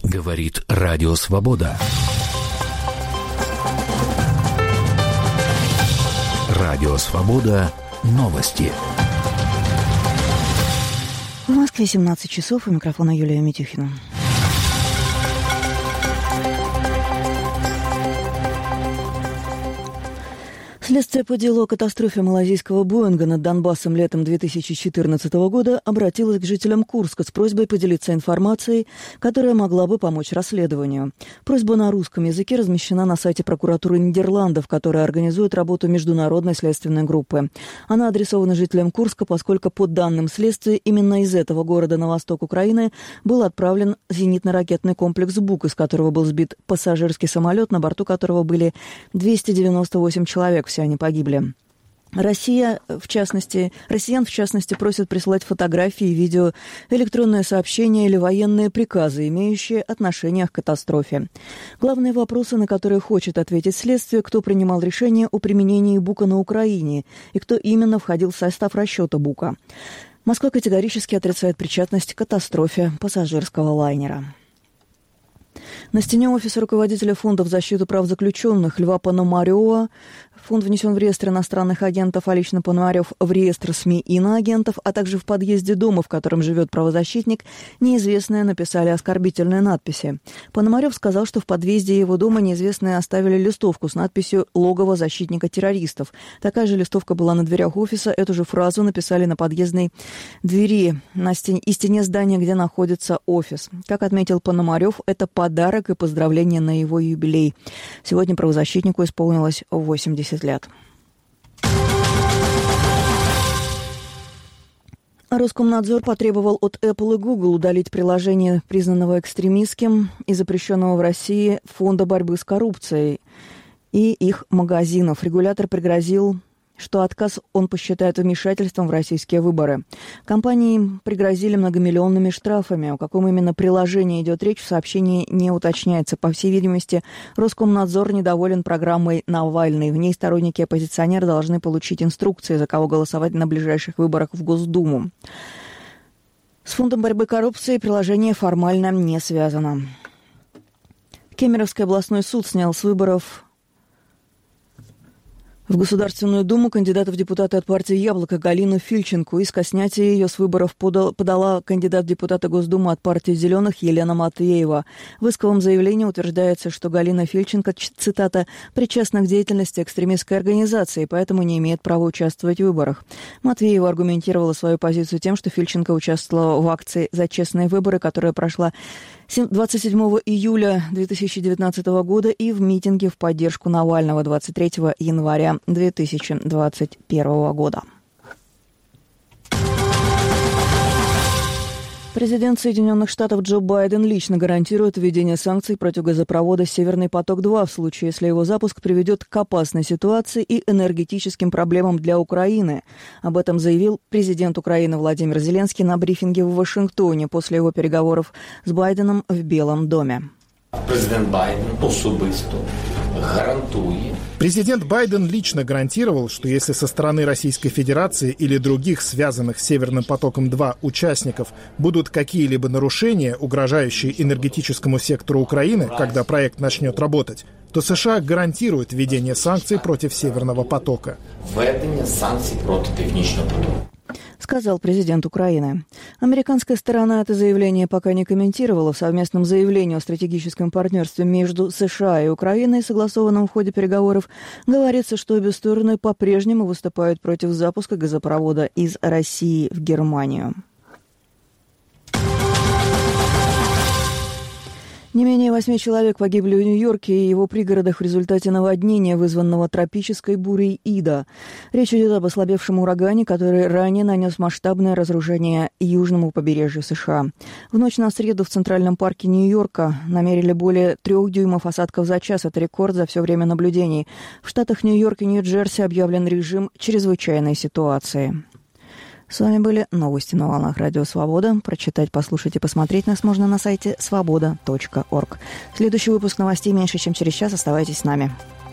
Говорит Радио Свобода. Радио Свобода. Новости. В Москве 17 часов. У микрофона Юлия Митюхина. Следствие по делу о катастрофе малайзийского «Боинга» над Донбассом летом 2014 года обратилось к жителям Курска с просьбой поделиться информацией, которая могла бы помочь расследованию. Просьба на русском языке размещена на сайте прокуратуры Нидерландов, которая организует работу международной следственной группы. Она адресована жителям Курска, поскольку, по данным следствия, именно из этого города на восток Украины был отправлен зенитно-ракетный комплекс «Бук», из которого был сбит пассажирский самолет, на борту которого были 298 человек. Все они погибли. Россиян, в частности, просят присылать фотографии, видео, электронные сообщения или военные приказы, имеющие отношение к катастрофе. Главные вопросы, на которые хочет ответить следствие: кто принимал решение о применении «Бука» на Украине и кто именно входил в состав расчета «Бука». Москва категорически отрицает причастность к катастрофе пассажирского лайнера. На стене офиса руководителя Фонда в защиту прав заключенных Льва Пономарева. Фонд внесен в реестр иностранных агентов, а лично Пономарев в реестр СМИ иноагентов, а также в подъезде дома, в котором живет правозащитник, неизвестные написали оскорбительные надписи. Пономарев сказал, что в подъезде его дома неизвестные оставили листовку с надписью «Логово защитника террористов». Такая же листовка была на дверях офиса. Эту же фразу написали на подъездной двери и стене здания, где находится офис. Как отметил Пономарев, это подарок и поздравление на его юбилей. Сегодня правозащитнику исполнилось 80 лет. Роскомнадзор потребовал от Apple и Google удалить приложение, признанного экстремистским и запрещенного в России Фонда борьбы с коррупцией, и их магазинов. Регулятор пригрозил, что отказ он посчитает вмешательством в российские выборы. Компании пригрозили многомиллионными штрафами. О каком именно приложении идет речь, в сообщении не уточняется. По всей видимости, Роскомнадзор недоволен программой «Навальный». В ней сторонники оппозиционера должны получить инструкции, за кого голосовать на ближайших выборах в Госдуму. С Фондом борьбы с коррупцией приложение формально не связано. Кемеровский областной суд снял с выборов в Государственную Думу кандидата в депутаты от партии «Яблоко» Галину Фильченко. Иск о снятии ее с выборов подала кандидат в депутаты Госдумы от партии «Зеленых» Елена Матвеева. В исковом заявлении утверждается, что Галина Фильченко, цитата, «причастна к деятельности экстремистской организации, поэтому не имеет права участвовать в выборах». Матвеева аргументировала свою позицию тем, что Фильченко участвовала в акции «За честные выборы», которая прошла 27 июля 2019 года, и в митинге в поддержку Навального 23 января 2021 года. Президент Соединенных Штатов Джо Байден лично гарантирует введение санкций против газопровода «Северный поток-2» в случае, если его запуск приведет к опасной ситуации и энергетическим проблемам для Украины. Об этом заявил президент Украины Владимир Зеленский на брифинге в Вашингтоне после его переговоров с Байденом в Белом доме. Президент Байден особисто гарантует. Президент Байден лично гарантировал, что если со стороны Российской Федерации или других связанных с «Северным потоком-2» участников будут какие-либо нарушения, угрожающие энергетическому сектору Украины, когда проект начнет работать, то США гарантируют введение санкций против «Северного потока». Введение санкций против Північного потоку, сказал президент Украины. Американская сторона это заявление пока не комментировала. В совместном заявлении о стратегическом партнерстве между США и Украиной, согласованном в ходе переговоров, говорится, что обе стороны по-прежнему выступают против запуска газопровода из России в Германию. Не менее 8 человек погибли в Нью-Йорке и его пригородах в результате наводнения, вызванного тропической бурей Ида. Речь идет об ослабевшем урагане, который ранее нанес масштабное разрушение южному побережью США. В ночь на среду в Центральном парке Нью-Йорка намерили более 3 дюймов осадков за час. Это рекорд за все время наблюдений. В штатах Нью-Йорк и Нью-Джерси объявлен режим чрезвычайной ситуации. С вами были новости на волнах Радио Свобода. Прочитать, послушать и посмотреть нас можно на сайте svoboda.org. Следующий выпуск новостей меньше, чем через час. Оставайтесь с нами.